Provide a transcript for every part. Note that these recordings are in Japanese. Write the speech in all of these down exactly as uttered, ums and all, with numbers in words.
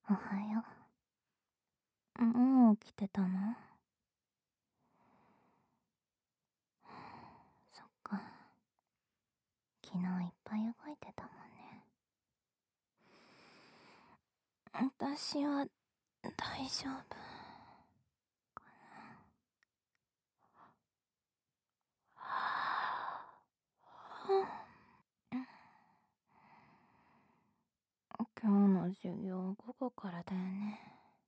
おはよう。もう起きてたの？そっか。昨日いっぱい動いてたもんね。私は大丈夫かな。今日の授業午後からだよね。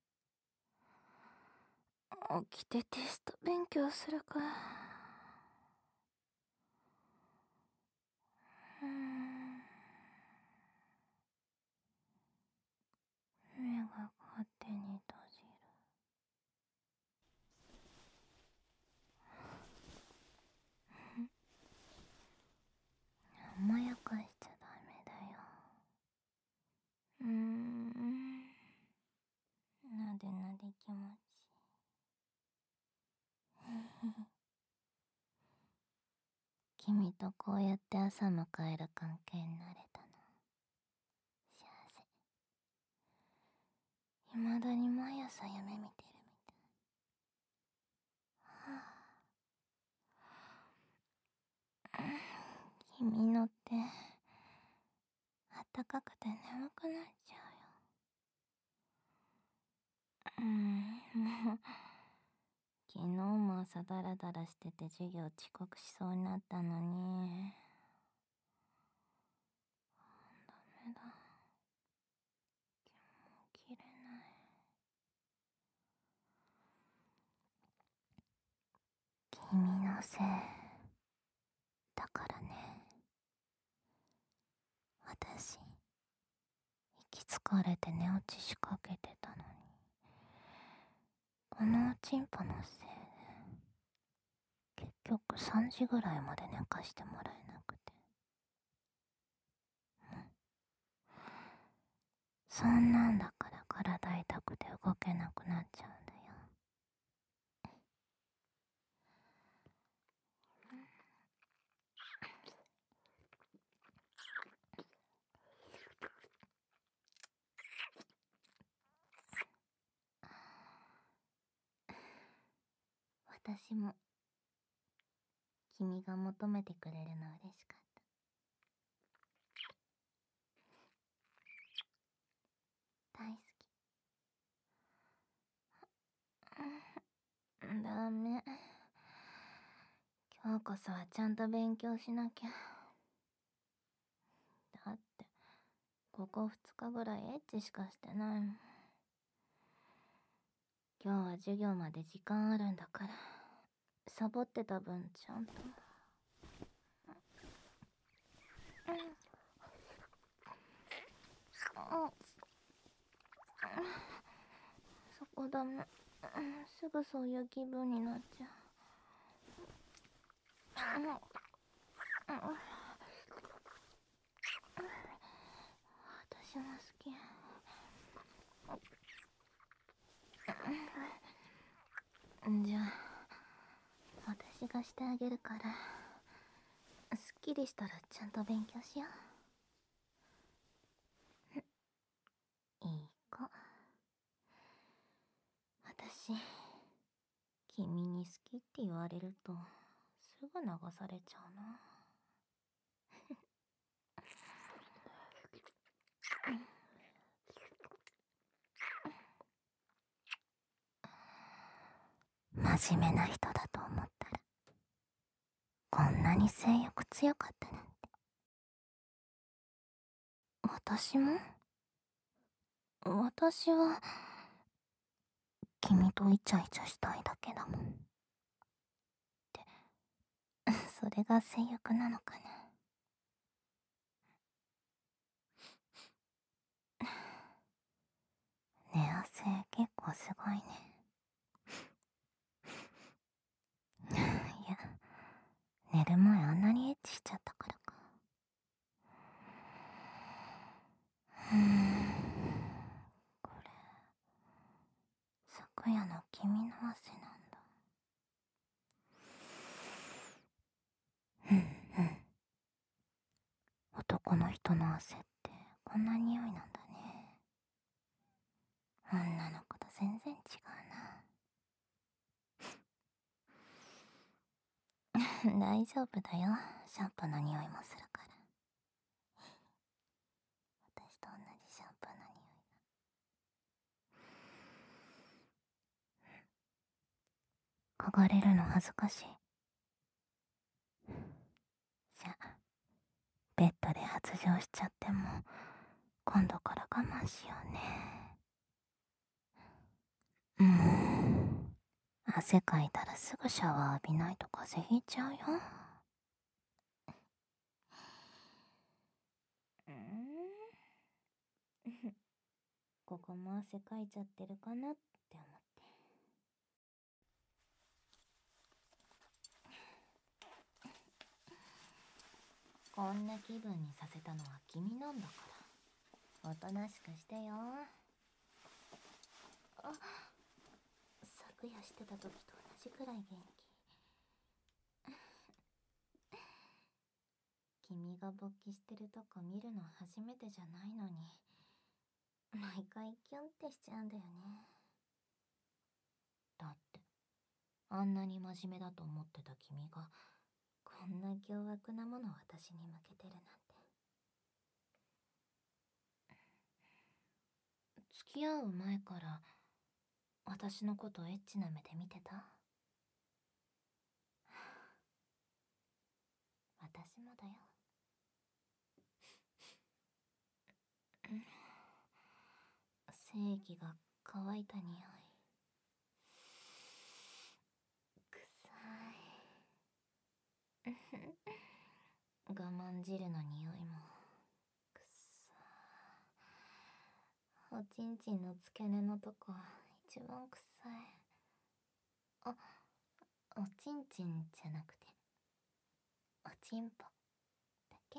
起きてテスト勉強するか。うーん。目が勝手に閉じる。甘やかしちゃダメだよ。うーん。なでなで気持ちいい。君とこうやって朝迎える関係になれたの。幸せ。未だに毎朝夢見てるみたい。はあ、君の手、あったかくて眠くなっちゃうよ。うーん、もう、昨日も朝ダラダラしてて授業遅刻しそうになったのに。ダメだ。起きれない。君のせいだからね。私、息疲れて寝落ちしかけてたのに、このおちんぽのせいで結局さんじぐらいまで寝かしてもらえなくて。うん、そんなんだから体痛くて動けなくなっちゃうんだよ。私も君が求めてくれるの嬉しかった。大好き。うん、ダメ。今日こそはちゃんと勉強しなきゃ。だってここふつかぐらいエッチしかしてないもん。今日は授業まで時間あるんだから、サボってた分ちゃんと。うん、そこダメ。すぐそういう気分になっちゃう。私も好き。じゃあ私がしてあげるから、すっきりしたらちゃんと勉強しよう。いい子。私、君に好きって言われるとすぐ流されちゃうな。真面目な人だと思ったら、こんなに性欲強かったなんて。私も私は君とイチャイチャしたいだけだもん。って、それが性欲なのかな。寝汗結構すごいね。いや、寝る前あんなにエッチしちゃったからか。うーん、これ昨夜の君の汗なんだ。うんうん、男の人の汗ってこんな匂いなんだね。 女の子と全然違うな。大丈夫だよ。シャンプーの匂いもするから。私と同じシャンプーの匂いが。嗅がれるの恥ずかしい。じゃあ、ベッドで発情しちゃっても、今度から我慢しようね。うーん。汗かいたらすぐシャワー浴びないと風邪ひいちゃうよ。うーん。ここも汗かいちゃってるかなって思って。こんな気分にさせたのは君なんだから、おとなしくしてよ。あ、昨夜してた時と同じくらい元気。君が勃起してるとこ見るの初めてじゃないのに、毎回キュンってしちゃうんだよね。だってあんなに真面目だと思ってた君がこんな凶悪なものを私に向けてるなんて。付き合う前から私のことエッチな目で見てた？私もだよ。精液が乾いた匂い。臭い。我慢汁の匂いも臭い。おちんちんの付け根のとこ一番臭い。あ、おちんちんじゃなくておちんぽだっけ？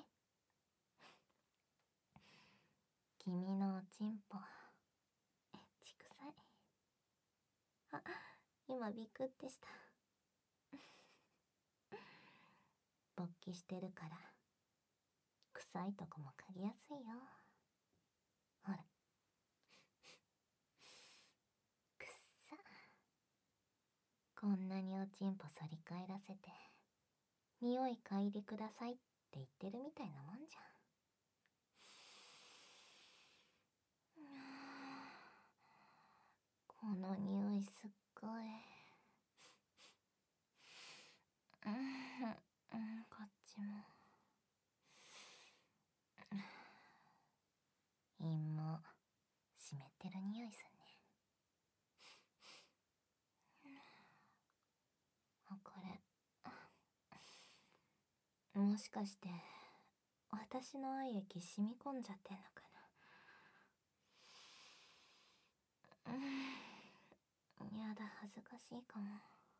君のおちんぽエッチ臭い。あ、今ビクってした。勃起してるから臭いとこも嗅ぎやすいよ。ほら、くっさ。こんなにおちんぽ反り返らせて匂い嗅いでくださいって言ってるみたいなもんじゃん。この匂いすっごい。うん、うん、こっちも。陰毛湿ってる匂いすんね。あ、これもしかして私の愛液染み込んじゃってんのかな。うん、やだ、恥ずかしいかも。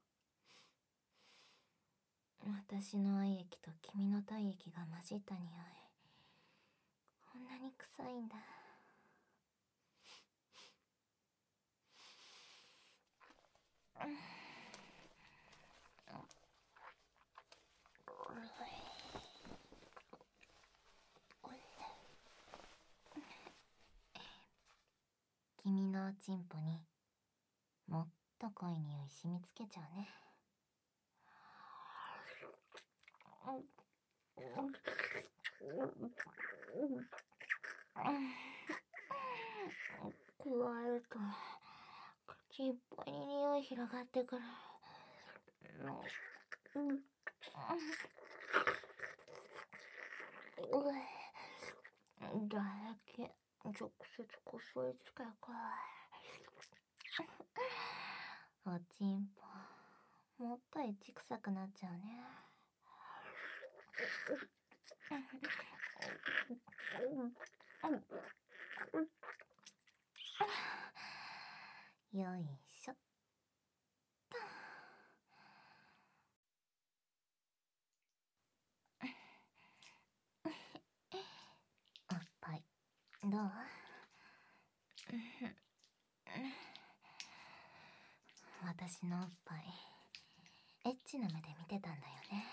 私の愛液と君の体液が混じった匂い、こんなに臭いんだ。君のおちんぽにもっと濃い匂い染みつけちゃうね。加えると口いっぱいに匂い広がってくる。だけ直接こそりつけか。おちんぽもっとエッチ臭くなっちゃうね。よいしょっと。おっぱいどう？私のおっぱいエッチな目で見てたんだよね。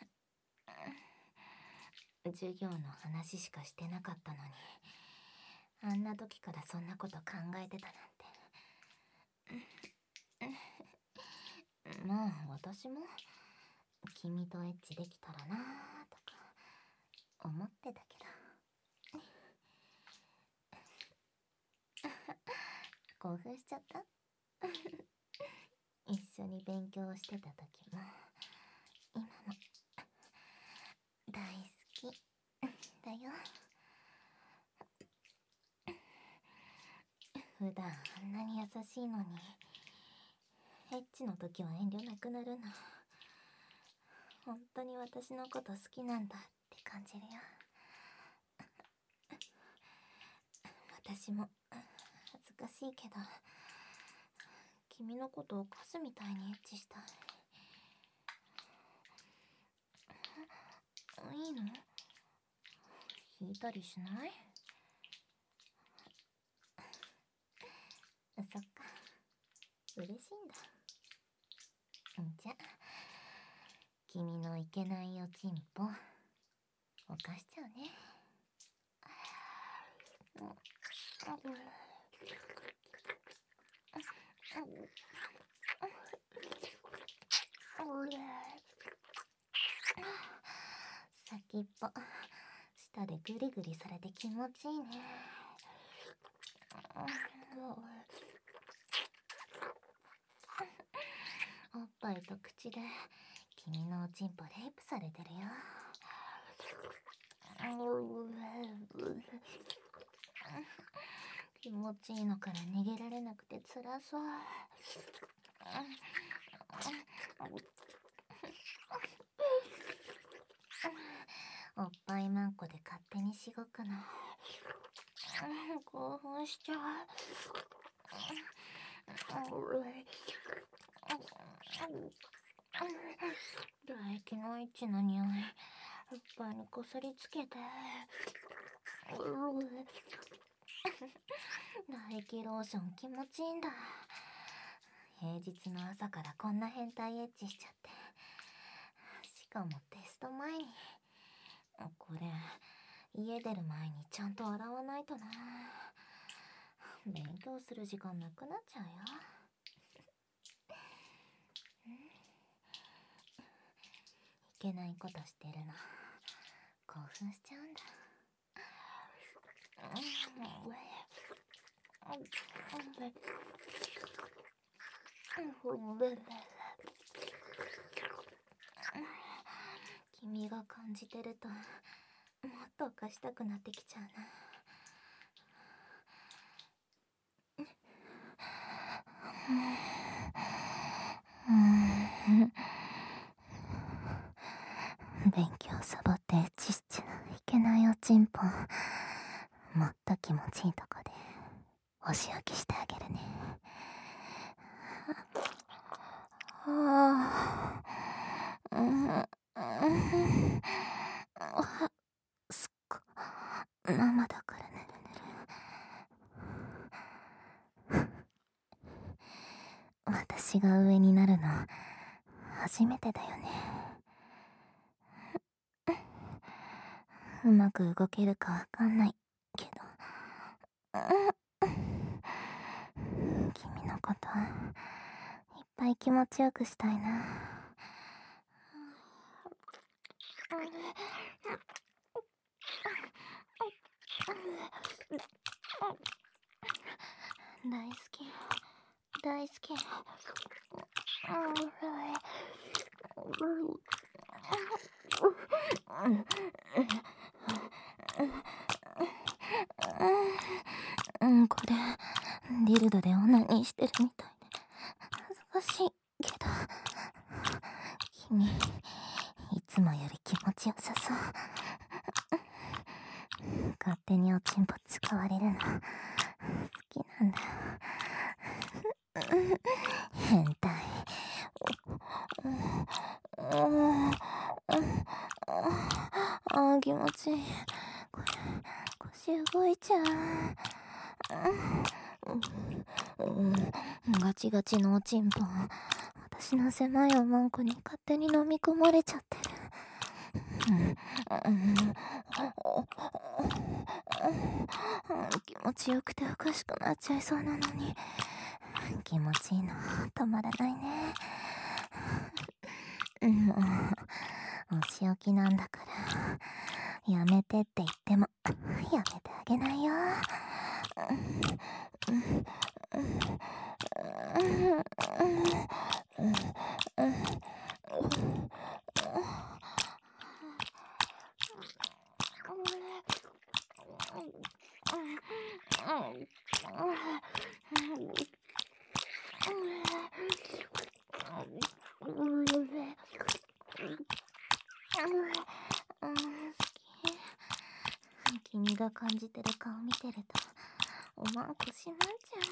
授業の話しかしてなかったのに、 あんな時からそんなこと考えてたなんて。まあ私も君とエッチできたらなーとか思ってたけど。興奮しちゃった。一緒に勉強してた時も今も大好きだよ。普段あんなに優しいのにエッチの時は遠慮なくなるな。本当に私のこと好きなんだって感じるよ。私も恥ずかしいけど君のことをカスみたいにエッチしたい。いいの？引いたりしない？そっか、嬉しいんだ。じゃ君のいけないおちんぽ犯しちゃうね。先っぽ舌でグリグリされて気持ちいいね。おっぱいと口で君のおちんぽレイプされてるよ。気持ちいいのから逃げられなくて辛そう。おっぱいまんこで勝手にしごくの興奮しちゃう。唾液のエッチな匂いおっぱいにこすりつけて。唾液ローション気持ちいいんだ。平日の朝からこんな変態エッチしちゃって、しかもテスト前に。これ家出る前にちゃんと洗わないとな。勉強する時間なくなっちゃうよ。いけないことしてるの興奮しちゃうんだ。君が感じてるともっと犯したくなってきちゃうな。勉強サボってエッチしちゃいけないおちんぽもっと気持ちいいとこでお仕置きしてあげるね。ああ、うん、すっご生だからねるねる。私が上になるの初めてだよね。うまく動けるかわかんないけど、君のこといっぱい気持ちよくしたいな。大好き大好き。うん、これディルドでオナニーしてるみたいで恥ずかしいけど、君いつもより気持ちよさそう。勝手におちんぽ使われるの好きなんだ。変態。ああ気持ちいい。これ腰動いちゃう。ガチガチのおちんぽ私の狭いおまんこに勝手に飲み込まれちゃってる。 気持ちよくておかしくなっちゃいそうなのに、気持ちいいの止まらないね。もうお仕置きなんだからやめてって言ってもやめてあげないよ。君が感じてる顔見てるとおまんこしまんじ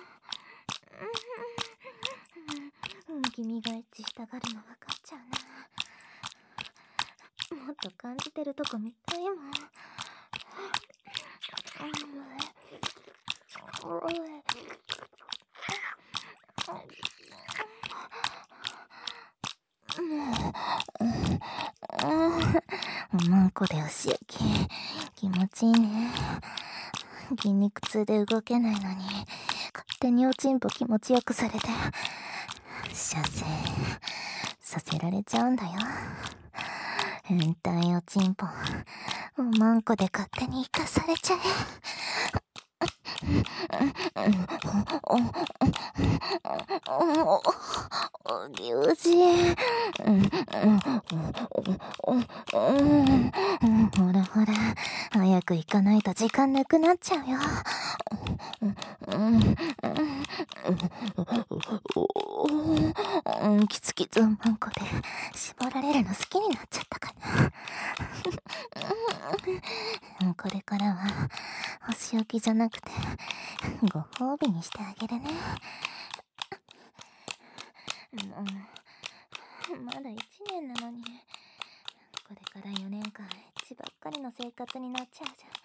ゃん。君がエッチしたがるの分かっちゃうな。もっと感じてるとこ見たいもん。おまんこでお仕置き気持ちいいね。筋肉痛で動けないのに勝手におちんぽ気持ちよくされて射精させられちゃうんだよ。変態おちんぽおまんこで勝手に生かされちゃえ。おぎゅうじほらほら早く行かないと時間なくなっちゃうよ。キツキツおまんこで絞られるの好きになっちゃったかな。これからはお仕置きじゃなくてご褒美にしてあげるね。もうまだいちねんなのにこれからよねんかんエッチばっかりの生活になっちゃうじゃん。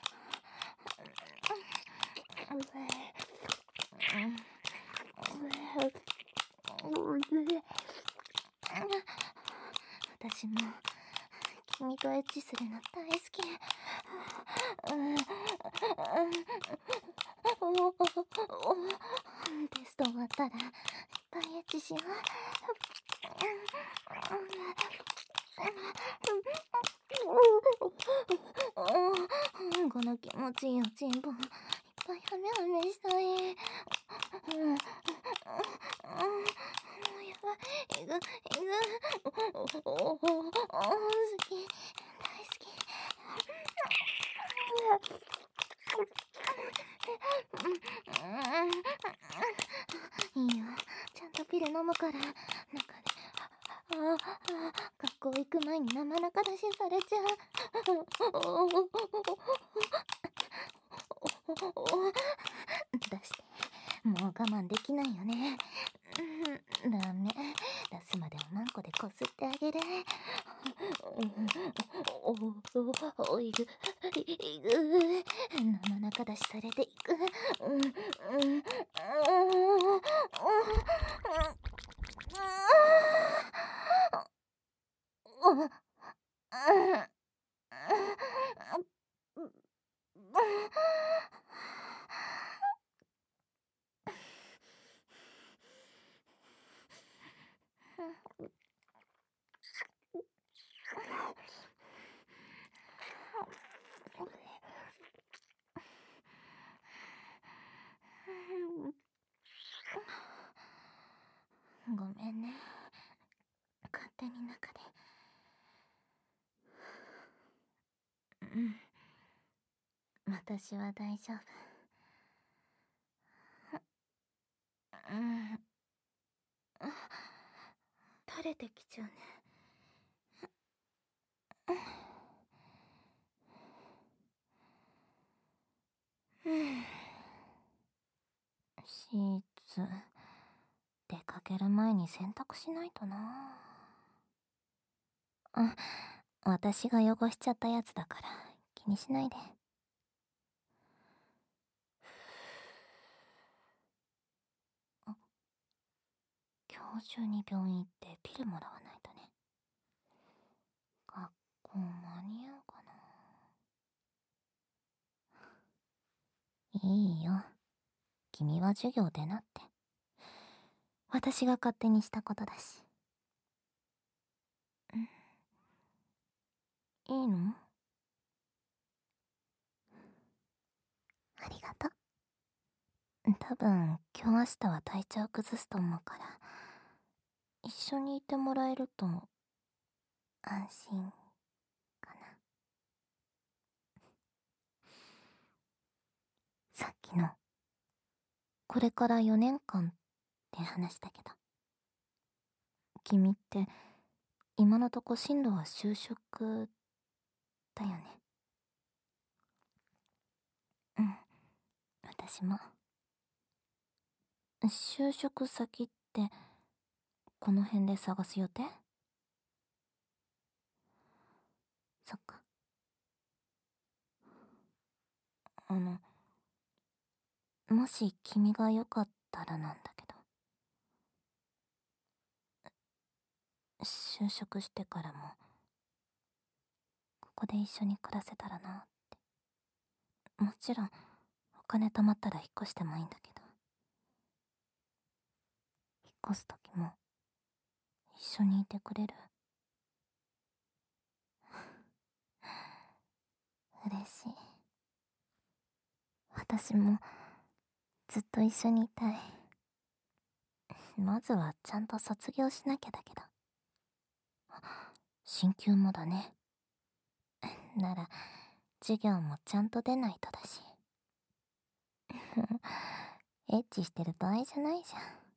私も君とエッチするの大好き。テスト終わったらいっぱいエッチしよう。この気持ちいいおちんぽいっぱいハメハメしたい。もうやばい、いぐいぐ好き大好き。いいよ、ちゃんとピル飲むから中でああ学校行く前に生中出しされちゃう。出してもう我慢できないよね。ダメ、出すまでおまんこでこすってあげる。おいぐいぐ生中出しされていく。ごめんね、勝手に中で。うん私は大丈夫。うん垂れてきちゃうね。うんシーツ出かける前に洗濯しないとな。あ、私が汚しちゃったやつだから気にしないで。あ、今日中に病院行ってピルもらわないとね。学校間に合うかな。 は授業でなって。私が勝手にしたことだし。いいの？ありがとう。多分今日明日は体調崩すと思うから、一緒にいてもらえると安心かな。さっきのこれからよねんかんって話したけど、君って今のとこ進路は就職だよね。うん、私も。就職先ってこの辺で探す予定？そっか。あの、もし君がよかったらなんだけど、就職してからもここで一緒に暮らせたらなって。もちろんお金貯まったら引っ越してもいいんだけど、引っ越す時も一緒にいてくれる？嬉しい。私もずっと一緒にいたい。まずはちゃんと卒業しなきゃだけど。進級もだね。なら授業もちゃんと出ないとだし。エッチしてる場合じゃないじゃん。